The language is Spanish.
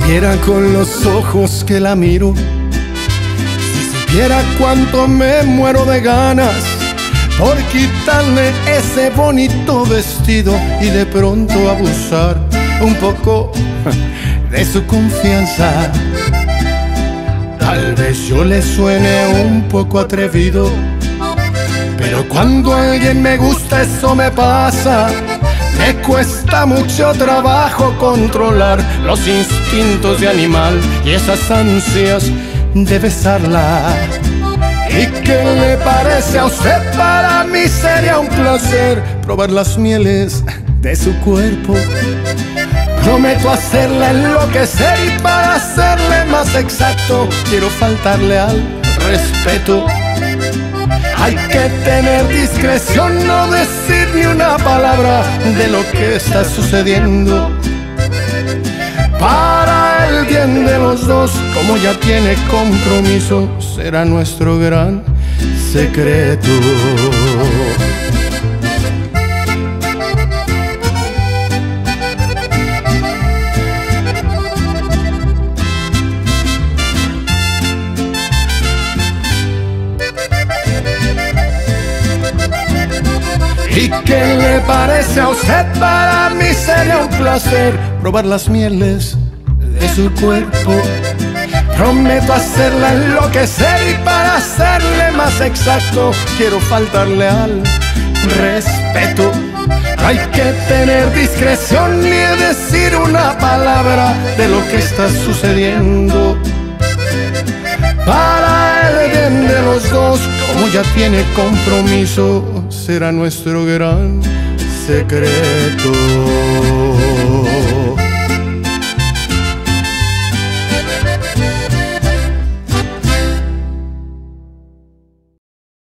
viera con los ojos que la miro, si supiera cuánto me muero de ganas por quitarle ese bonito vestido y de pronto abusar un poco de su confianza. Tal vez yo le suene un poco atrevido, pero cuando alguien me gusta eso me pasa. Me cuesta mucho trabajo controlar los instintos de animal y esas ansias de besarla. ¿Y qué le parece a usted? Para mí sería un placer probar las mieles de su cuerpo. Prometo hacerla enloquecer y para hacerle más exacto quiero faltarle al respeto. Hay que tener discreción, no decir ni una palabra de lo que está sucediendo. Para el bien de los dos, como ya tiene compromiso, será nuestro gran secreto. ¿Y qué le parece a usted? Para mí sería un placer probar las mieles de su cuerpo. Prometo hacerla enloquecer y para hacerle más exacto quiero faltarle al respeto. Hay que tener discreción ni decir una palabra de lo que está sucediendo. Para el bien de los dos, como ya tiene compromiso, será nuestro gran secreto.